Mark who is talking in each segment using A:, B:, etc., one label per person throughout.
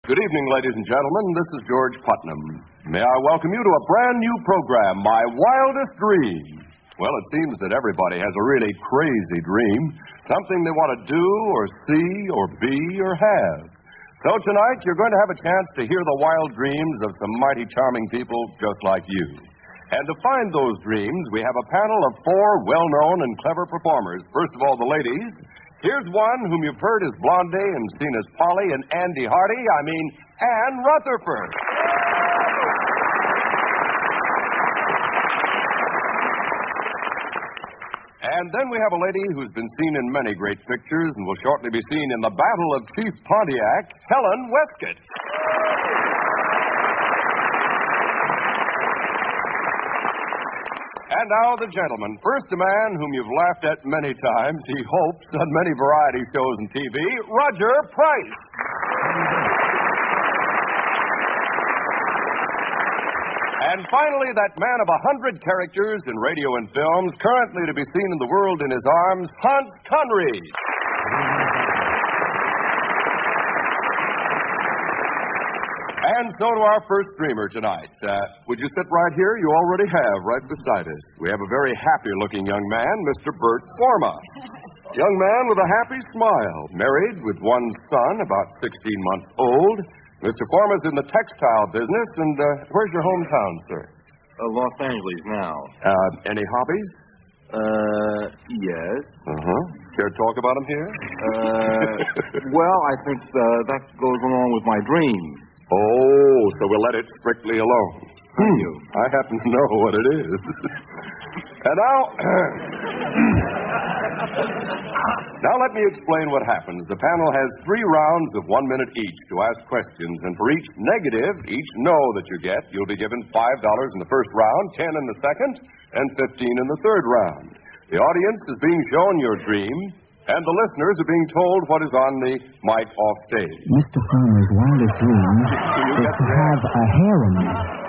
A: Good evening, ladies and gentlemen. This is George Putnam. May I welcome you to a brand new program, My Wildest Dream. Well, it seems that everybody has a really crazy dream, something they want to do or see or be or have. So tonight, you're going to have a chance to hear the wild dreams of some mighty charming people just like you. And to find those dreams, we have a panel of four well-known and clever performers. First of all, the ladies. Here's one whom you've heard as Blondie and seen as Polly and Andy Hardy. I mean, Ann Rutherford. And then we have a lady who's been seen in many great pictures and will shortly be seen in the Battle of Chief Pontiac, Helen Westcott. And now the gentleman. First, a man whom you've laughed at many times, he hopes, on many variety shows and TV, Roger Price. And finally, that man of 100 characters in radio and films, currently to be seen in the world in his arms, Hans Conried. And so to our first dreamer tonight. Would you sit right here? You already have, right beside us. We have a very happy-looking young man, Mr. Bert Forma. Young man with a happy smile, married with one son, about 16 months old. Mr. Forma's in the textile business, and where's your hometown, sir?
B: Los Angeles now.
A: Any hobbies?
B: Yes.
A: Care to talk about them here?
B: Well, I think that goes along with my dream.
A: Oh, so we'll let it strictly alone.
B: Thank you.
A: I happen to know what it is. And now let me explain what happens. The panel has 3 rounds of 1 minute each to ask questions, and for each negative, each no that you get, you'll be given $5 in the first round, 10 in the second, and 15 in the third round. The audience is being shown your dream, and the listeners are being told what is on the mic off stage.
C: Mr. Farmer's wildest dream is to have a harem.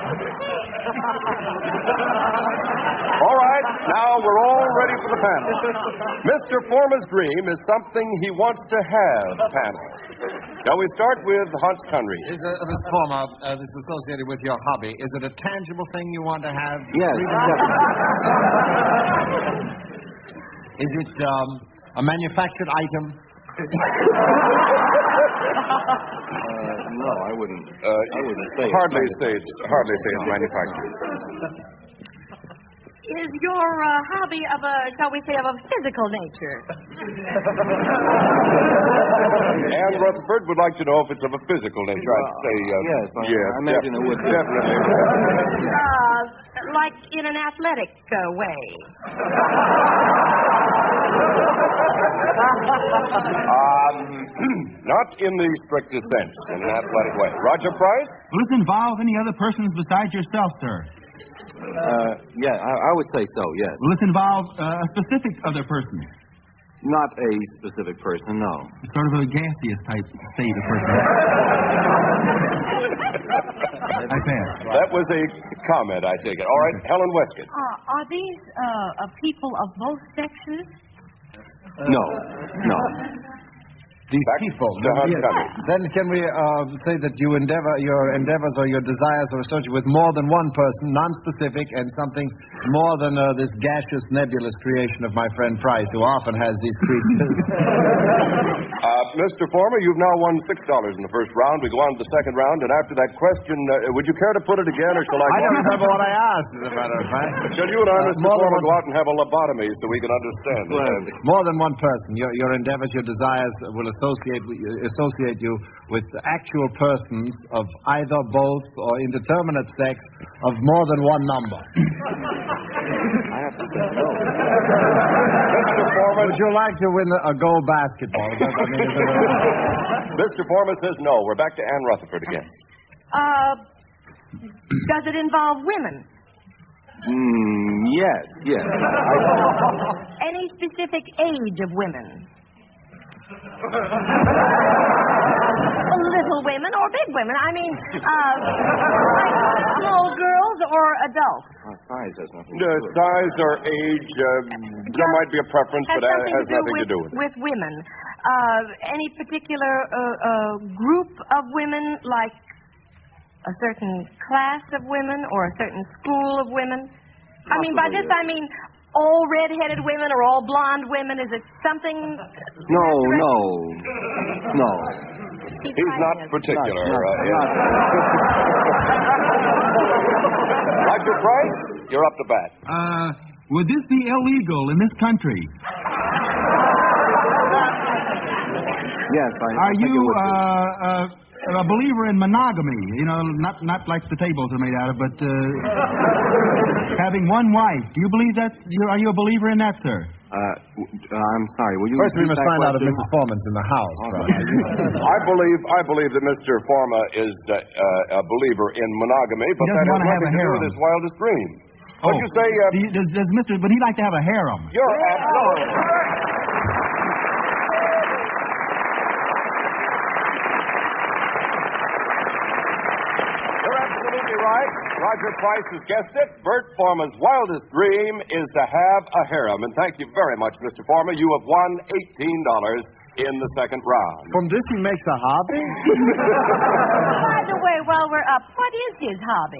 A: All right, now we're all ready for the panel. Mr. Forma's dream is something he wants to have, panel. Shall we start with Hans Conried?
D: Mr. Forma, this is associated with your hobby. Is it a tangible thing you want to have?
B: Yes, definitely.
D: Is it a manufactured item?
B: No, I wouldn't say
A: hardly say it's manufactured.
E: Is your hobby of shall we say, of a physical nature?
A: Ann Rutherford would like to know if it's of a physical nature. I'd say
B: yes. I imagine it would.
A: Definitely.
E: Like in an athletic way.
A: Not in the strictest sense, in an athletic way. Roger Price?
F: Will this involve any other persons besides yourself, sir?
B: Yeah, I would say so, yes.
F: Will this involve a specific other person?
B: Not a specific person, no.
F: Sort of a gaseous type state of person. I pass.
A: That was a comment, I take it. All right, Helen Westcott.
E: Are these people of both sexes?
B: No.
D: These people. Then can we say that your endeavors or your desires are associated with more than one person, non-specific, and something more than this gaseous, nebulous creation of my friend Price, who often has these creatures?
A: Mr. Forma, you've now won $6 in the first round. We go on to the second round, and after that question, would you care to put it again, or shall I...
D: I don't remember what I asked, as a matter of fact.
A: Shall you and I, Mr. Forma, go out and have a lobotomy so we can understand?
D: More than one person. Your endeavors, your desires will associate you with actual persons of either, both, or indeterminate sex of more than one number.
B: I have to say no.
A: Mr. Forma,
D: would you like to win a gold basketball?
A: Mr. Forma says no. We're back to Ann Rutherford again.
E: Does it involve women?
B: Yes.
E: Any specific age of women? little women or big women? I mean, like small girls or adults?
B: Size has nothing to do with it.
A: Size or age, there might be a preference, but it has nothing to do with it.
E: With women. Any particular group of women, like a certain class of women or a certain school of women? I mean, by this I mean all red-headed women or all blonde women. Is it something?
B: No.
A: He's not particular. Roger Price, you're up to bat.
F: Would this be illegal in this country?
B: Yes,
F: Are you a believer in monogamy? You know, not like the tables are made out of, but having one wife. Do you believe that? Are you a believer in that, sir?
B: I'm sorry. Will you
D: First, we
B: repeat
D: must
B: that
D: find out if
B: question?
D: Mrs. Foreman's in the house.
A: I believe that Mr. Forma is a believer in monogamy, but that has
F: wanna have
A: nothing
F: a
A: to do
F: harem.
A: with his wildest dream. What'd you say?
F: Does Mr. But he'd like to have a harem.
A: You're absolutely right. Roger Price has guessed it. Bert Forma's wildest dream is to have a harem. And thank you very much, Mr. Forma. You have won $18 in the second round.
D: From this, he makes a hobby?
E: By the way, while we're up, what is his hobby?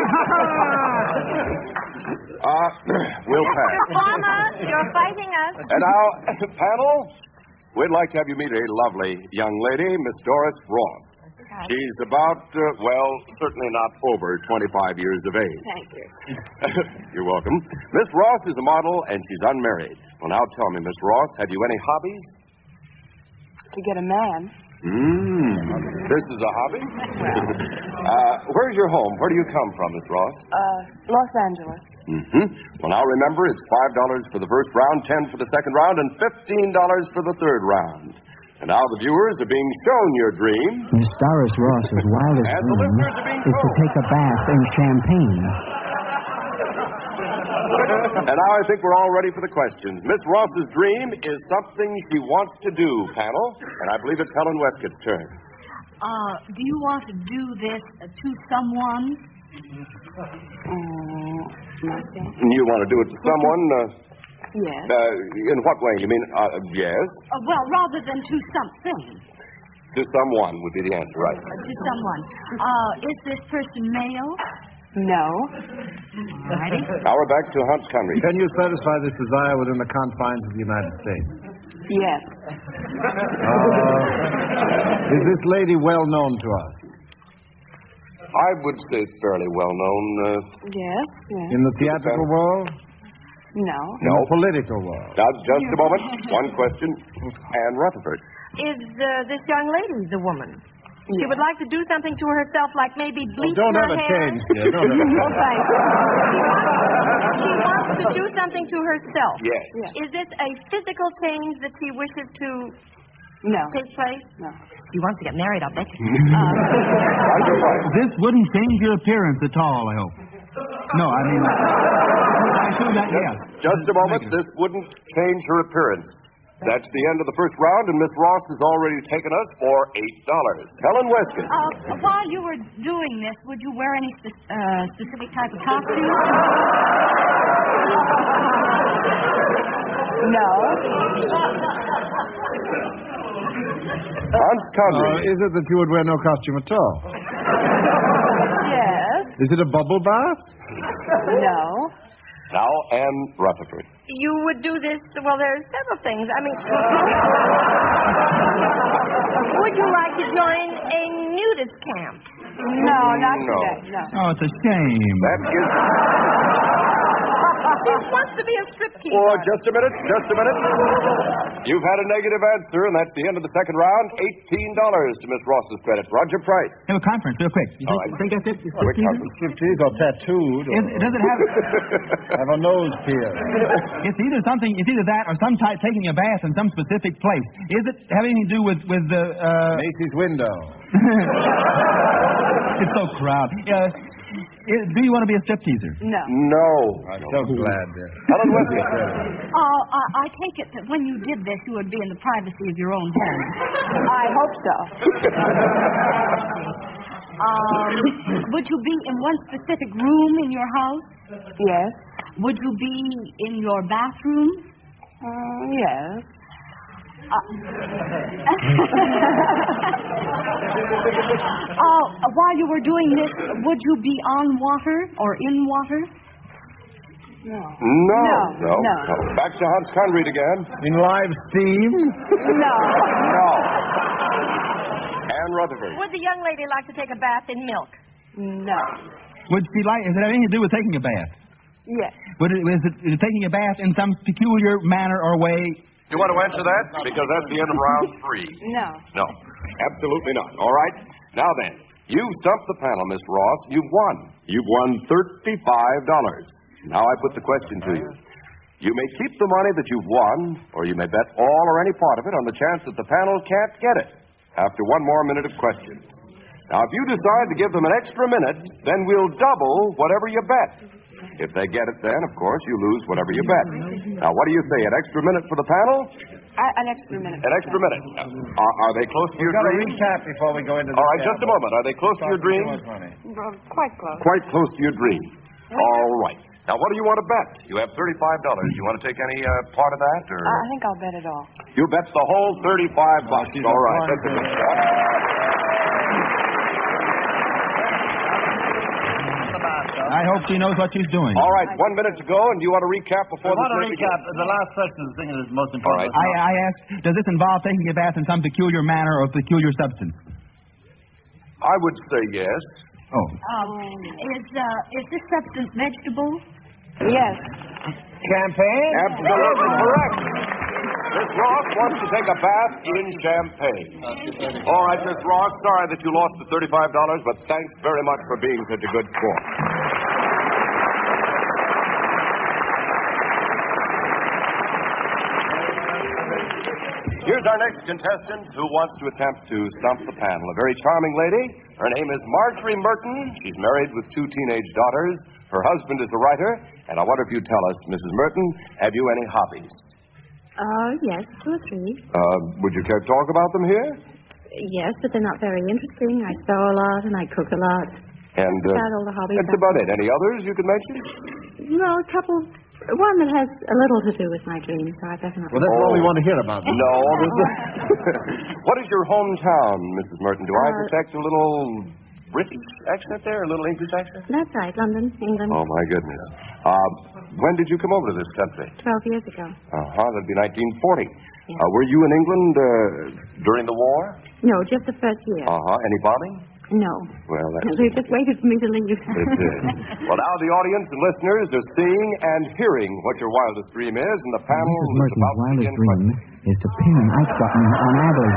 A: We'll pass.
E: Forma, you're fighting us.
A: And now, panel, we'd like to have you meet a lovely young lady, Miss Doris Ross. She's about, certainly not over 25 years of age.
E: Thank you.
A: You're welcome. Miss Ross is a model, and she's unmarried. Well, now tell me, Miss Ross, have you any hobbies?
G: To get a man.
A: This is a hobby? Where's your home? Where do you come from, Miss Ross?
G: Los Angeles.
A: Well, now remember, it's $5 for the first round, $10 for the second round, and $15 for the third round. And now the viewers are being shown your dream.
C: Miss Doris Ross's wildest
A: And the
C: dream
A: listeners are being
C: is to
A: told.
C: take a bath in champagne.
A: And now I think we're all ready for the questions. Miss Ross's dream is something she wants to do, panel. And I believe it's Helen Wescott's turn.
E: Do you want to do this to someone?
A: You want to do it to someone?
G: Yes.
A: In what way? You mean, yes?
E: Well, rather than to something.
A: To someone would be the answer, right?
E: To someone. Is this person male?
G: No.
E: Righty.
A: Now we're back to Hunt's country.
D: Can you satisfy this desire within the confines of the United States?
G: Yes.
D: Is this lady well known to us?
A: I would say fairly well known.
G: Yes.
D: In the theatrical world?
G: No.
D: In the political world?
A: Now, just a moment. One question. Anne Rutherford.
E: Is this young lady the woman? She would like to do something to herself, like maybe bleach
D: Don't
E: her
D: have a
E: hair.
D: change here. Don't have a
E: Oh, thank you. She wants to do something to herself.
A: Yes.
E: Is this a physical change that she wishes to
G: No.
E: take place?
G: No.
E: She wants to get married, I'll bet you.
A: Roger Price.
F: This wouldn't change your appearance at all, I hope. No, I mean, I assume that, yes.
A: Just a moment. This wouldn't change her appearance. That's the end of the first round, and Miss Ross has already taken us for $8. Helen Wescott.
E: While you were doing this, would you wear any specific type of costume?
G: No.
A: Hans Conrad.
D: Is it that you would wear no costume at all?
G: Yes.
D: Is it a bubble bath?
G: No.
A: Now, Anne Rutherford.
E: You would do this, well, there are several things. I mean, would you like to join a nudist camp?
G: No, not
A: No.
G: today. No.
F: Oh, it's a shame.
A: That is...
E: She wants to be a striptease
A: Oh,
E: artist.
A: just a minute. You've had a negative answer, and that's the end of the second round. $18 to Miss Ross's credit. Roger Price.
F: Have a conference, real quick. You
A: All right.
F: think that's it?
A: Quick conference.
D: Striptease or tattooed? Or
F: Does it have...
D: have a nose pierced?
F: It's either that or some type taking a bath in some specific place. Is it have anything to do with the,
D: Macy's window.
F: It's so crowded. Do you want to be a stripteaser?
G: No.
A: No.
D: I'm so glad.
A: Helen Westcott.
H: I take it that when you did this, you would be in the privacy of your own home.
G: I hope so.
H: Would you be in one specific room in your house?
G: Yes.
H: Would you be in your bathroom?
G: Yes.
H: While you were doing this, would you be on water or in water?
A: No. Back to Hans Conried again.
D: In live steam?
G: No.
A: No. Ann Rutherford.
E: Would the young lady like to take a bath in milk?
G: No.
F: Does it have anything to do with taking a bath?
G: Yes.
F: Is it taking a bath in some peculiar manner or way?
A: You want to answer that? Because that's the end of round 3.
G: No.
A: No, absolutely not. All right. Now then, you've stumped the panel, Miss Ross. You've won. You've won $35. Now I put the question to you. You may keep the money that you've won, or you may bet all or any part of it on the chance that the panel can't get it after one more minute of questions. Now, if you decide to give them an extra minute, then we'll double whatever you bet. If they get it then, of course, you lose whatever you bet. Now, what do you say, an extra minute for the panel?
G: An extra minute.
A: An extra minute. Are they close to your
D: We've got to
A: dream?
D: recap before we go into the
A: All right, just a moment. Are they close to your dream?
G: Quite close.
A: Quite close to your dream. All right. Now, what do you want to bet? You have $35. You want to take any part of that? Or?
G: I think I'll bet it all.
A: You bet the whole $35. All right, that's a good start.
F: I hope she knows what she's doing.
A: All right, 1 minute to go, and do you want to recap before
D: I want to recap. The last question is the thing that is most important.
A: All right.
F: I asked, does this involve taking a bath in some peculiar manner or peculiar substance?
A: I would say yes.
F: Oh.
H: Is this substance vegetable?
G: Yes.
D: Champagne?
A: Absolutely correct. Miss Ross wants to take a bath in champagne. All right, Miss Ross, sorry that you lost the $35, but thanks very much for being such a good sport. Here's our next contestant who wants to attempt to stump the panel. A very charming lady. Her name is Marjorie Merton. She's married with 2 teenage daughters. Her husband is a writer. And I wonder if you'd tell us, Mrs. Merton, have you any hobbies?
I: Yes, 2 or 3.
A: Would you care to talk about them here?
I: Yes, but they're not very interesting. I sew a lot and I cook a lot.
A: And
I: That's about all the hobbies.
A: that's about it. Any others you could mention?
I: Well, a couple. One that has a little to do with my dreams, so I better not.
D: Well, that's what we want to hear about.
A: No. What is your hometown, Mrs. Merton? Do I detect a little British accent there, a little English accent?
I: That's right, London, England.
A: Oh, my goodness. When did you come over to this country?
I: 12 years ago.
A: That'd be 1940. Were you in England during the war?
I: No, just the first year.
A: Any bombing?
I: No.
A: Well, that's...
I: They just waited for me to leave.
A: It did. Well, now the audience and listeners are seeing and hearing what your wildest dream is, and the panel
C: Mrs.
A: is
C: Merton's
A: about to
C: wildest
A: begin
C: dream
A: questioning.
C: is to pin an Ike button on Adderley.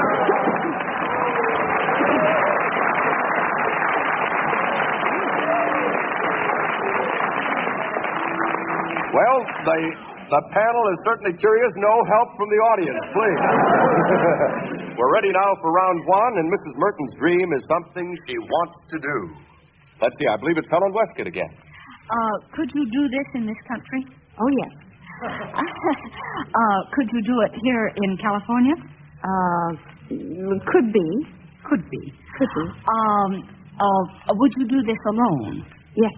A: Well, the panel is certainly curious. No help from the audience, please. We're ready now for round 1, and Mrs. Merton's dream is something she wants to do. Let's see, I believe it's Helen Westcott again.
H: Could you do this in this country?
I: Oh, yes.
H: Could you do it here in California?
I: Could be.
H: Could be.
I: Could be.
H: Would you do this alone?
I: Yes.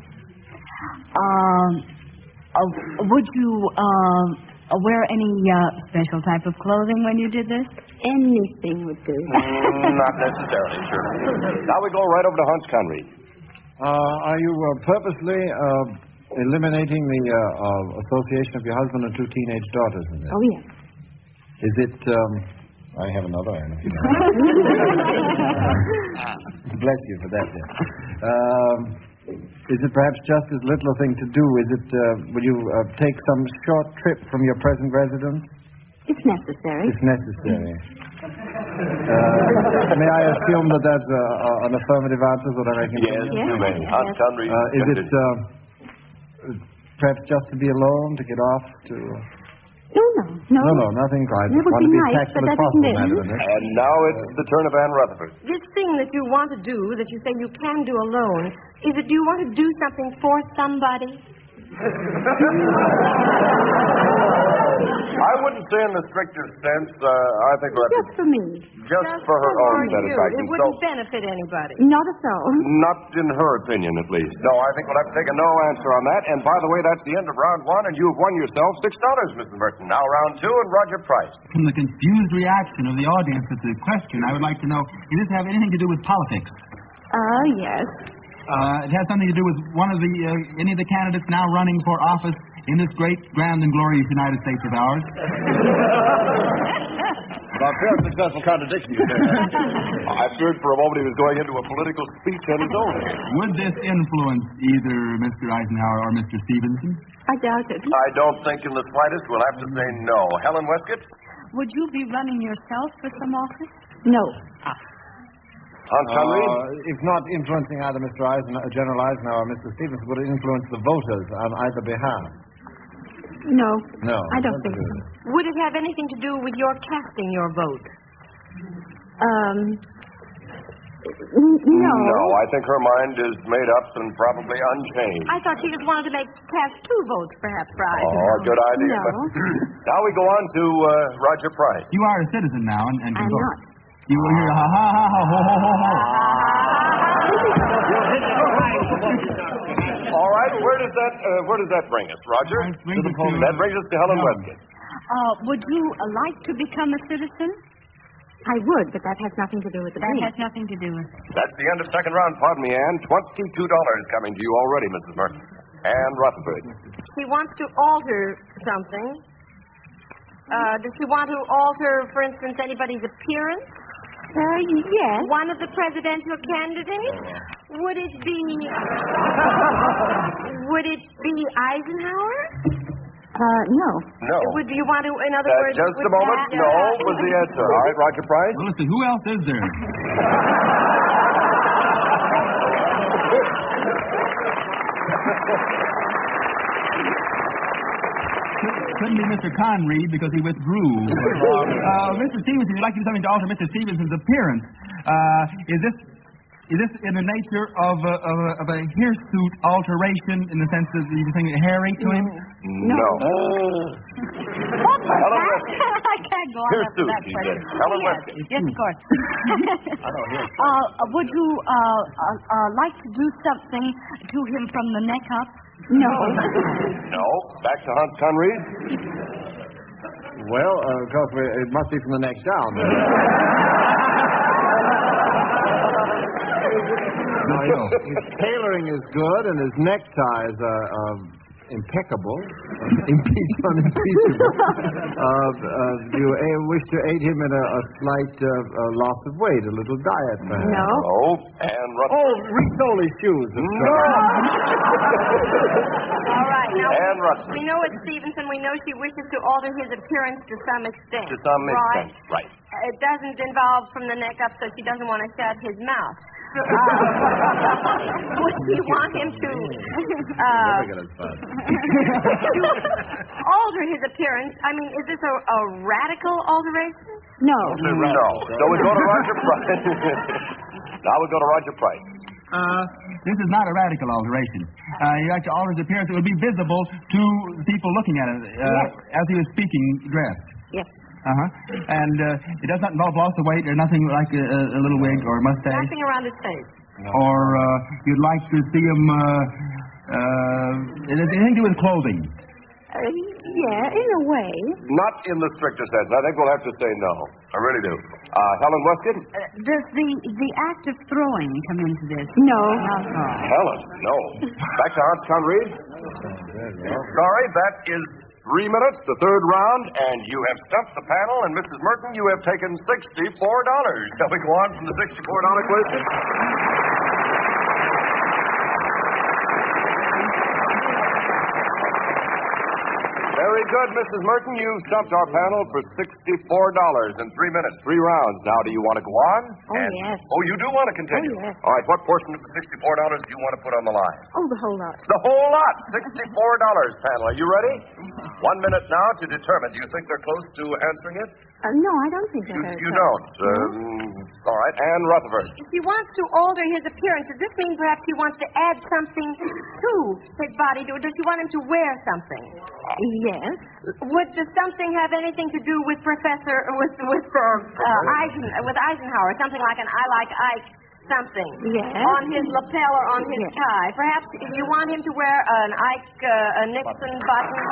H: Would you wear any special type of clothing when you did this?
I: Anything would do.
A: Not necessarily, sure. Now we go right over to Hans Conried.
D: Are you purposely eliminating the association of your husband and 2 teenage daughters in this?
I: Oh, yes.
D: Is it... I have another item. Bless you for that, dear. Is it perhaps just as little a thing to do? Is it, will you take some short trip from your present residence?
I: It's necessary.
D: If necessary. May I assume that that's an affirmative answer that I reckon?
A: Yes, you may. Hans Conried.
D: Is it perhaps just to be alone, to get off, to...
I: No,
D: nothing quite.
I: That would
D: Want to
I: be
D: be
I: nice,
D: tactful
I: but
D: as
I: that
D: possible,
I: isn't it.
D: Madam Annette.
A: And now it's the turn of Ann Rutherford.
E: This thing that you want to do, that you say you can do alone, do you want to do something for somebody?
A: I wouldn't say in the strictest sense. I think we'll have
I: Just for me.
A: just for her own
E: you.
A: satisfaction.
E: It wouldn't benefit anybody.
I: Not at all.
A: Not in her opinion, at least. No, I think we'll have to take a no answer on that. And by the way, that's the end of round one, and you've won yourself $6, Mrs. Merton. Now round two, and Roger Price.
F: From the confused reaction of the audience at the question, I would like to know, does this have anything to do with politics?
I: Yes.
F: It has something to do with any of the candidates now running for office in this great, grand, and glorious United States of ours.
A: About fair successful contradiction, you say. I feared for a moment he was going into a political speech on his own.
F: Would this influence either Mr. Eisenhower or Mr. Stevenson?
I: I doubt it.
A: I don't think in the slightest. We'll have to say no. Helen Westcott?
H: Would you be running yourself for some office?
I: No.
A: Hans Conried?
D: If not influencing either General Eisenhower or Mr. Stevenson, would it influence the voters on either behalf?
I: No.
D: No.
I: I don't think so.
E: Would it have anything to do with your casting your vote?
I: No.
A: No, I think her mind is made up and probably unchanged.
E: I thought she just wanted to cast 2 votes, perhaps, for Eisenhower.
A: Oh, good idea.
I: No.
A: Now we go on to Roger Price.
F: You are a citizen now and can
I: I'm
F: vote.
I: not.
F: You will hear ha ha ha ha ho ho ho ho.
A: All right, where does that bring us, Roger? That brings us to Helen Westcott.
H: Would you like to become a citizen?
I: I would, but that has nothing to do with the
H: That
I: dream.
H: has nothing to do with it.
A: That's the end of second round. Pardon me, Ann. $22 coming to you already, Mrs. Merton. Ann Rutherford.
E: She wants to alter something. Does she want to alter, for instance, anybody's appearance?
I: Yes.
E: One of the presidential candidates? Would it be Eisenhower?
I: No.
A: No.
E: Would you want to, in other words...
A: Just a
E: would
A: moment.
E: that-
A: No was the answer. All right, Roger Price.
F: Well, listen, who else is there? Couldn't be Mr. Conried because he withdrew. Mr. Stevenson, you'd like to do something to alter Mr. Stevenson's appearance. Is this in the nature of a hirsute alteration in the sense that you're saying hairy to him?
A: No.
H: Helen Westcott. I can't go on after that
A: he
H: question.
A: said. Helen Westcott.
H: Yes, of course. Would you like to do something to him from the neck up?
I: No.
A: No. Back to Hans Conried.
D: Well, of course, it must be from the neck down. His tailoring is good, and his neckties are impeccable. Unimpeachable. Do you wish to aid him in a slight loss of weight, a little diet, perhaps?
I: No.
A: No. And
D: Oh, resole his shoes.
A: No.
E: All right. Now,
A: And Rutherford.
E: we know it's Stevenson. We know she wishes to alter his appearance to some extent.
A: To some extent. Right.
E: It doesn't involve from the neck up, so she doesn't want to shut his mouth. Would she want him to alter his appearance? I mean, is this a radical alteration?
I: No.
A: No. So we go to Roger Price. Now we go to Roger Price.
F: This is not a radical alteration. You like to alter his appearance. It would be visible to people looking at it as he was speaking dressed.
I: Yes.
F: And it does not involve loss of weight or nothing like a little wig or mustache.
E: Nothing around his face.
F: Or you'd like to see him, it has anything to do with clothing.
I: Yeah, in a way.
A: Not in the strictest sense. I think we'll have to say no. I really do. Helen Westcott?
H: Does the act of throwing come into this?
I: No.
A: Helen, no. Back to Hans Conried. Sorry, that is 3 minutes, the third round, and you have stumped the panel, and Mrs. Merton, you have taken $64. Shall we go on from the $64 question? Very Very good, Mrs. Merton. You've stumped our panel for $64 in 3 minutes, 3 rounds. Now, do you want to go on?
I: Yes.
A: Oh, you do want to continue?
I: Oh, yes.
A: All right, what portion of the $64 do you want to put on the line?
I: Oh, the whole lot.
A: The whole lot. $64, panel. Are you ready? 1 minute now to determine. Do you think they're close to answering it?
I: No, I don't think they're very
A: You
I: close.
A: don't. All right, Ann Rutherford.
E: If he wants to alter his appearance, does this mean perhaps he wants to add something to his body? Does he want him to wear something?
I: Yes.
E: Would the something have anything to do with Eisenhower? Something like an I like Ike something.
I: Yes.
E: On his lapel or on his tie. Perhaps if you want him to wear an Ike, a Nixon button.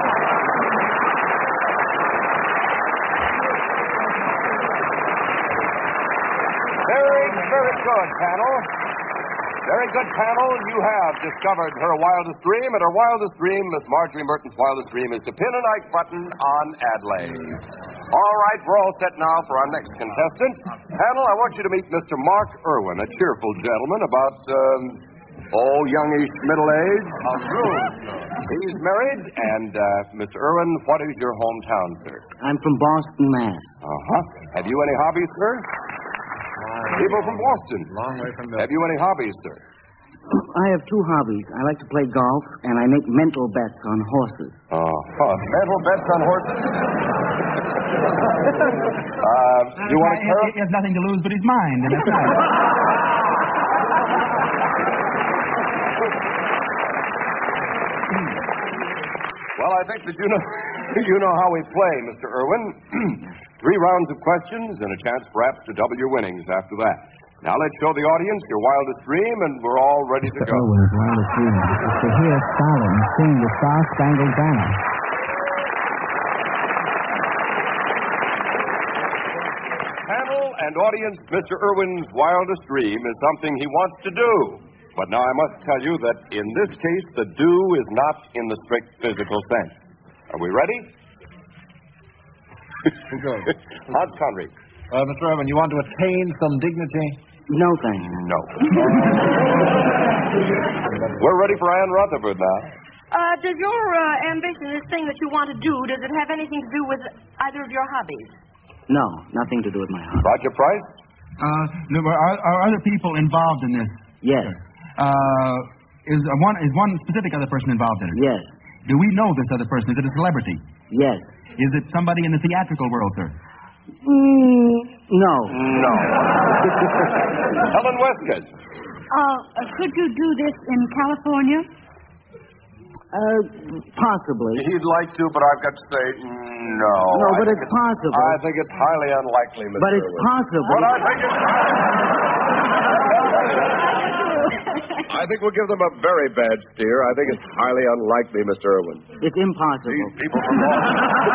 A: Very, very good, panel. Very good, panel. You have discovered her wildest dream, and her wildest dream, Miss Marjorie Merton's wildest dream, is to pin an Ike button on Adelaide. All right, we're all set now for our next contestant. Panel, I want you to meet Mr. Mark Irwin, a cheerful gentleman about, youngish middle age. He's married, and, Mr. Irwin, what is your hometown, sir?
C: I'm from Boston, Mass.
A: Uh-huh. Have you any hobbies, sir? People from Boston.
D: Long way from
A: Have you any hobbies, sir?
C: I have 2 hobbies. I like to play golf, and I make mental bets on horses.
A: Mental bets on horses? You want to
F: He has nothing to lose but his mind, and that's right.
A: Well, I think that you know how we play, Mr. Irwin. 3 rounds of questions and a chance perhaps to double your winnings after that. Now let's show the audience your wildest dream, and we're all ready to go.
C: Irwin's wildest dream is to hear Stalin sing the Star-Spangled Banner.
A: Panel and audience, Mr. Irwin's wildest dream is something he wants to do. But now I must tell you that in this case, the do is not in the strict physical sense. Are we ready?
D: Good.
A: Hans Conried.
D: Mr. Irwin, you want to attain some dignity?
C: No, thanks.
A: No. We're ready for Ann Rutherford now.
E: Does your ambition, this thing that you want to do, does it have anything to do with either of your hobbies?
C: No, nothing to do with my hobby.
A: Roger Price?
F: Are other people involved in this?
C: Yes.
F: Is one specific other person involved in it?
C: Yes.
F: Do we know this other person? Is it a celebrity?
C: Yes.
F: Is it somebody in the theatrical world, sir?
C: No.
A: No. Helen Westcott?
H: Could you do this in California?
C: Possibly.
A: He'd like to, but I've got to say no.
C: No, but it's possible.
A: I think it's highly unlikely, Mr.
C: But it's
A: Irwin.
C: possible.
A: But I think we'll give them a very bad steer. I think it's highly unlikely, Mr. Irwin.
C: It's impossible.
A: These people from Boston.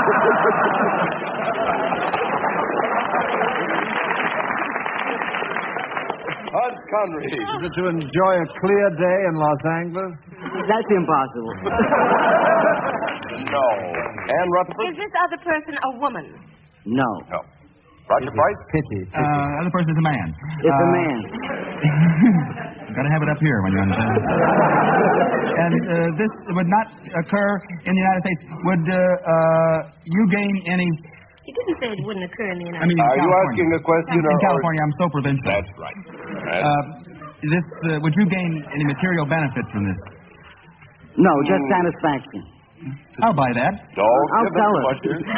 A: Hans Conried.
D: Is it to enjoy a clear day in Los Angeles?
C: That's impossible.
A: No. Ann Rutherford?
E: Is this other person a woman?
C: No.
A: No. Roger Price?
D: Pity.
F: Other person is a man.
C: It's a man.
F: Gotta have it up here when you're understand. And this would not occur in the United States. Would you gain any?
E: He didn't say it wouldn't occur in the United
F: I mean,
E: States.
A: Are you asking a question?
F: In California, I'm so provincial.
A: That's right.
F: Would you gain any material benefit from this?
C: No, just satisfaction.
F: I'll buy that.
C: I'll sell it.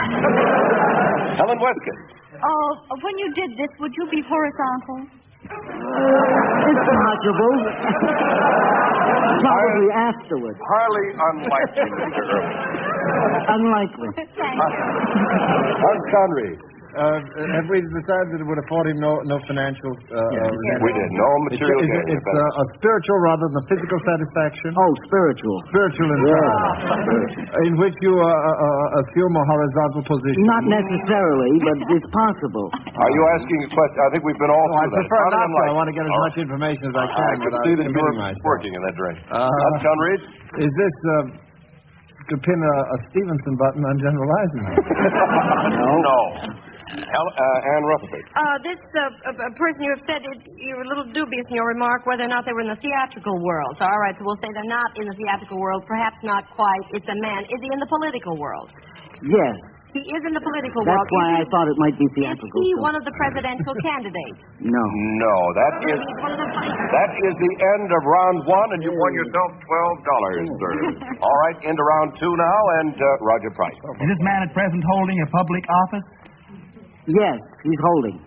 A: Helen Westcott.
H: When you did this, would you be horizontal?
C: It's possible. Probably afterwards.
A: Highly unlikely, Mr. Irwin.
C: Unlikely.
A: Hans Conried.
D: Have we decided that it would afford him no financial...
A: We did. No material gain.
D: It's a spiritual rather than a physical satisfaction?
C: Oh, spiritual.
D: Spiritual in which you assume a horizontal position.
C: Not necessarily, but it's possible.
A: Are you asking a question? I think we've been all
D: I
A: through that.
D: prefer
A: It's
D: not to.
A: unlikely.
D: I want to get as much information as I can.
A: I can see that
D: committing
A: you're
D: myself.
A: working in that direction. Hans Conried.
D: Is this to pin a Stevenson button on General Eisenhower?
A: No. Ann Rutherford.
E: This person you have said, you were a little dubious in your remark whether or not they were in the theatrical world. So, all right, so we'll say they're not in the theatrical world. Perhaps not quite. It's a man. Is he in the political world?
C: Yes.
E: He is in the political
C: That's
E: world.
C: why I thought it might be theatrical.
E: Is he one of the presidential candidates?
C: No.
A: No, that is the end of round one, and you won yourself $12, sir. All right, into round two now, and Roger Price.
F: Is this man at present holding a public office?
C: Yes, he's holding.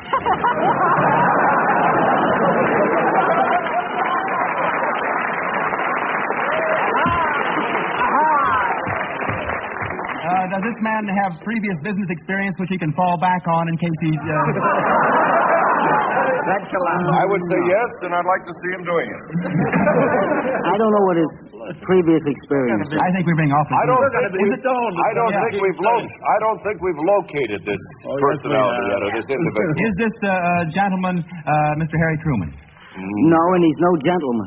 F: Does this man have previous business experience which he can fall back on in case he...
A: I would say yes, and I'd like to see him doing it.
C: I don't know what his previous experience is.
F: I think we're being awful.
A: I don't think we've located this personality yet, or this individual.
F: Is this gentleman Mr. Harry Truman?
C: No, and he's no gentleman.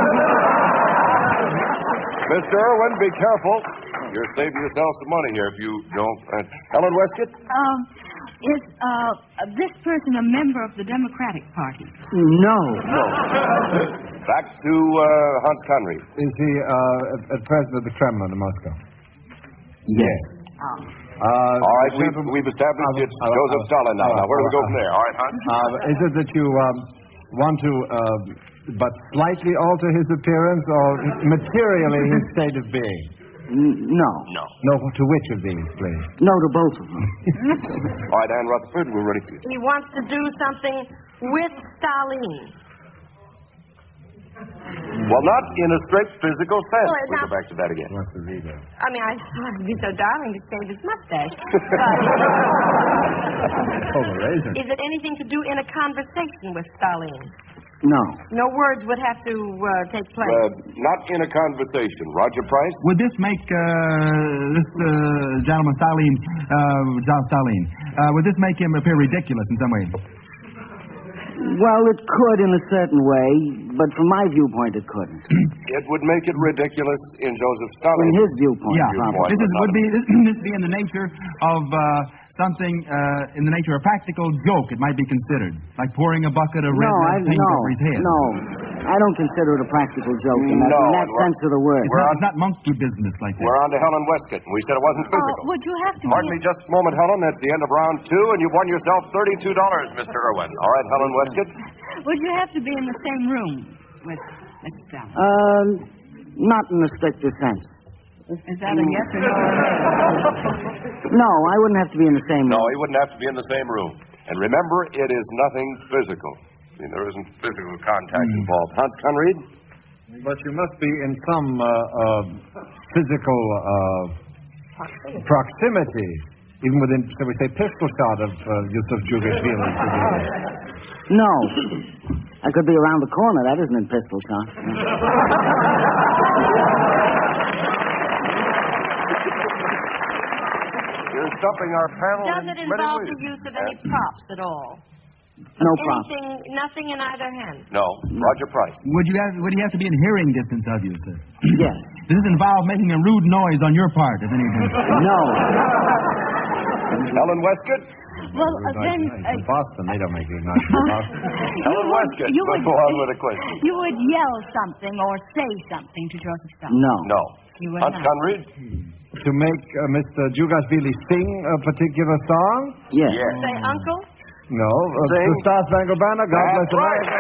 A: Mr. Irwin, be careful. You're saving yourself some money here if you don't. Helen Westcott?
H: Is this person a member of the Democratic Party?
C: No.
A: Back to Hans Conried.
D: Is he at present at the Kremlin in Moscow?
C: Yes.
A: All right, we've established it's Joseph Stalin now. Now, where do we go from there? All right, Hans?
D: Is it that you want to but slightly alter his appearance or materially his state of being?
C: No.
D: No, to which of these, please?
C: No to both of them.
A: All right, Ann Rutherford, we're ready for you.
E: He wants to do something with Stalin.
A: Well, not in a straight physical sense.
E: Well,
A: We'll go back to that again.
D: Wants to read it.
E: I mean, I'd be so darling to shave his mustache. But is it anything to do in a conversation with Stalin?
C: No.
E: No words would have to take place.
A: Not in a conversation. Roger Price?
F: Would this make this gentleman Stalin, would this make him appear ridiculous in some way?
C: Well, it could in a certain way, but from my viewpoint, it couldn't.
A: It would make it ridiculous in Joseph Stalin.
C: In his viewpoint.
F: Yeah.
C: Probably.
F: This be in the nature of something in the nature of a practical joke. It might be considered like pouring a bucket of red paint over his head.
C: No, I don't consider it a practical joke in that sense of the word.
F: It's not monkey business like that.
A: We're on to Helen Westcott, and we said it wasn't physical.
H: Would you have to
A: Pardon me just a moment, Helen. That's the end of round two, and you've won yourself $32, Mr. Irwin. All right, Helen Westcott.
H: Would you have to be in the same room with Mr. Stalin?
C: Not in the strictest sense.
H: Is that a yes or no?
C: No, I wouldn't have to be in the same room.
A: No, he wouldn't have to be in the same room. And remember, it is nothing physical. I mean, there isn't physical contact involved. Hans Conried?
D: But you must be in some physical proximity, even within, shall we say, pistol shot of Yusuf Jugashvili.
C: No. I could be around the corner. That isn't in pistol shot.
A: You're stumping our panel.
E: Does it involve the use of any props at all?
C: No props.
E: Nothing in either hand?
A: No. Roger Price.
F: Would he have to be in hearing distance of you, sir?
C: Yes.
F: Does this involve making a rude noise on your part, if anything?
C: No.
A: Helen Westcott?
H: Well, then...
D: in Boston, they don't make any noise.
A: Helen Westcott, let's go on with a question.
H: You would yell something or say something to Joseph Stalin?
C: No.
A: No.
H: You would
A: Hans
H: not.
A: Conried?
D: To make Mr. Jugashvili sing a particular song?
C: Yes.
E: Say uncle?
D: No. The Star Spangled Banner, God Bless America.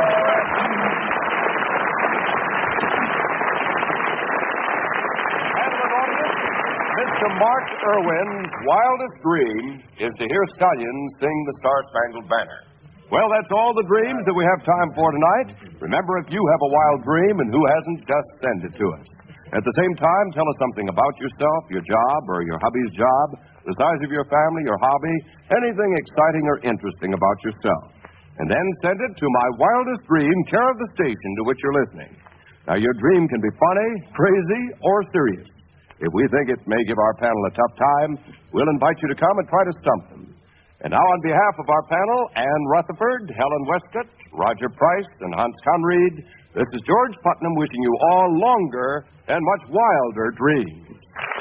A: Mr. Mark Irwin's wildest dream is to hear stallions sing the Star Spangled Banner. Well, that's all the dreams that we have time for tonight. Remember, if you have a wild dream and who hasn't, just send it to us. At the same time, tell us something about yourself, your job, or your hubby's job, the size of your family, your hobby, anything exciting or interesting about yourself. And then send it to My Wildest Dream, care of the station to which you're listening. Now, your dream can be funny, crazy, or serious. If we think it may give our panel a tough time, we'll invite you to come and try to stump them. And now, on behalf of our panel, Ann Rutherford, Helen Westcott, Roger Price, and Hans Conried, this is George Putnam wishing you all longer and much wilder dreams.